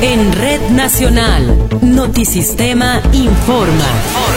En Red Nacional, Notisistema informa.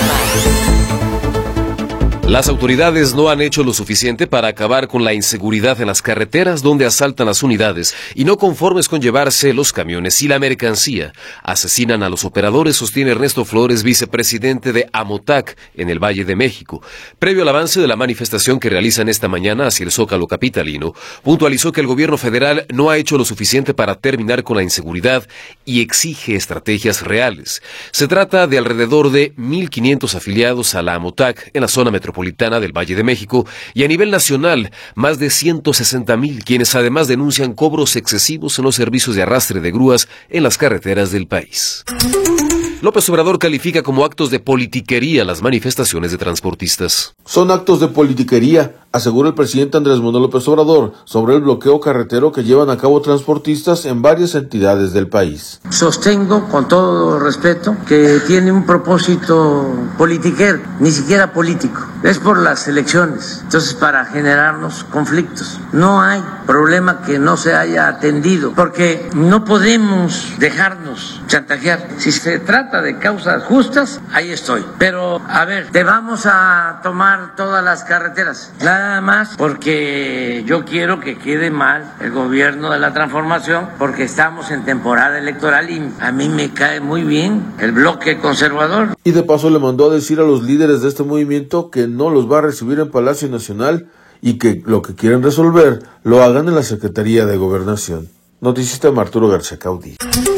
Las autoridades no han hecho lo suficiente para acabar con la inseguridad en las carreteras donde asaltan las unidades y no conformes con llevarse los camiones y la mercancía. Asesinan a los operadores, sostiene Ernesto Flores, vicepresidente de AMOTAC en el Valle de México. Previo al avance de la manifestación que realizan esta mañana hacia el Zócalo capitalino, puntualizó que el gobierno federal no ha hecho lo suficiente para terminar con la inseguridad y exige estrategias reales. Se trata de alrededor de 1,500 afiliados a la AMOTAC en la zona metropolitana del Valle de México y a nivel nacional más de 160,000, quienes además denuncian cobros excesivos en los servicios de arrastre de grúas en las carreteras del país. López Obrador califica como actos de politiquería las manifestaciones de transportistas. Son actos de politiquería, asegura el presidente Andrés Manuel López Obrador sobre el bloqueo carretero que llevan a cabo transportistas en varias entidades del país. Sostengo con todo respeto que tiene un propósito politiquero, ni siquiera político. Es por las elecciones, entonces para generarnos conflictos. No hay problema que no se haya atendido, porque no podemos dejarnos chantajear. Si se trata de causas justas, ahí estoy. Pero, a ver, te vamos a tomar todas las carreteras. Nada más porque yo quiero que quede mal el gobierno de la transformación, porque estamos en temporada electoral y a mí me cae muy bien el bloque conservador. Y de paso le mandó a decir a los líderes de este movimiento que no los va a recibir en Palacio Nacional y que lo que quieren resolver lo hagan en la Secretaría de Gobernación. Noticista Arturo García Caudí.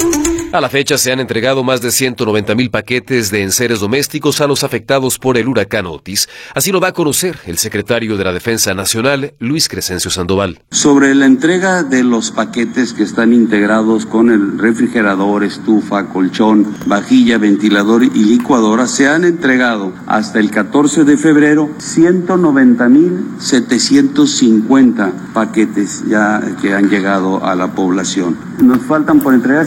A la fecha se han entregado más de 190,000 paquetes de enseres domésticos a los afectados por el huracán Otis. Así lo va a conocer el secretario de la Defensa Nacional, Luis Crescencio Sandoval. Sobre la entrega de los paquetes que están integrados con el refrigerador, estufa, colchón, vajilla, ventilador y licuadora, se han entregado hasta el 14 de febrero 190,750 paquetes ya que han llegado a la población. Nos faltan por entregar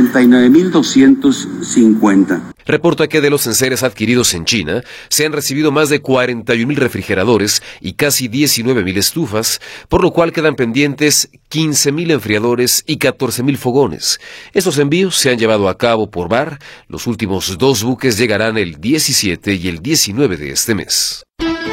59,250. Reporta que de los enseres adquiridos en China, se han recibido más de 41,000 refrigeradores y casi 19,000 estufas, por lo cual quedan pendientes 15,000 enfriadores y 14,000 fogones. Estos envíos se han llevado a cabo por bar. Los últimos 2 buques llegarán el 17 y el 19 de este mes.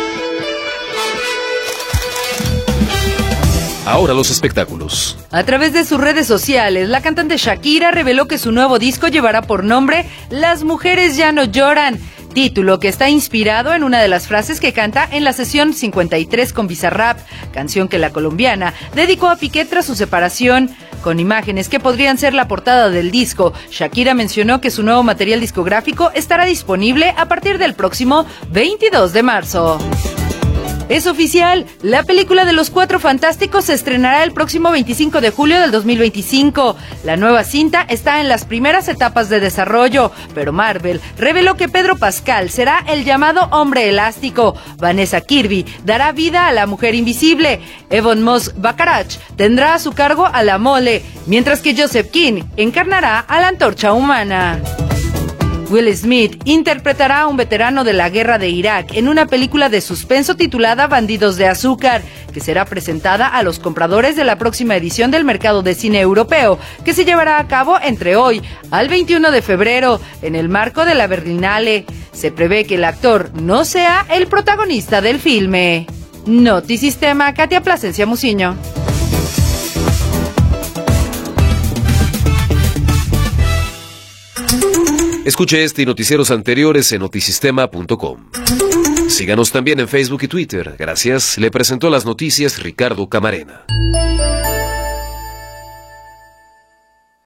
Ahora los espectáculos. A través de sus redes sociales, la cantante Shakira reveló que su nuevo disco llevará por nombre Las mujeres ya no lloran, título que está inspirado en una de las frases que canta en la sesión 53 con Bizarrap, canción que la colombiana dedicó a Piqué tras su separación. Con imágenes que podrían ser la portada del disco, Shakira mencionó que su nuevo material discográfico estará disponible a partir del próximo 22 de marzo. Es oficial, la película de Los Cuatro Fantásticos se estrenará el próximo 25 de julio del 2025. La nueva cinta está en las primeras etapas de desarrollo, pero Marvel reveló que Pedro Pascal será el llamado Hombre Elástico. Vanessa Kirby dará vida a la Mujer Invisible. Evan Moss Baccarat tendrá a su cargo a la Mole, mientras que Joseph King encarnará a la Antorcha Humana. Will Smith interpretará a un veterano de la guerra de Irak en una película de suspenso titulada Bandidos de Azúcar, que será presentada a los compradores de la próxima edición del mercado de cine europeo, que se llevará a cabo entre hoy al 21 de febrero, en el marco de la Berlinale. Se prevé que el actor no sea el protagonista del filme. Notisistema, Katia Plasencia Muciño. Escuche este y noticieros anteriores en notisistema.com. Síganos también en Facebook y Twitter. Gracias. Le presentó las noticias Ricardo Camarena.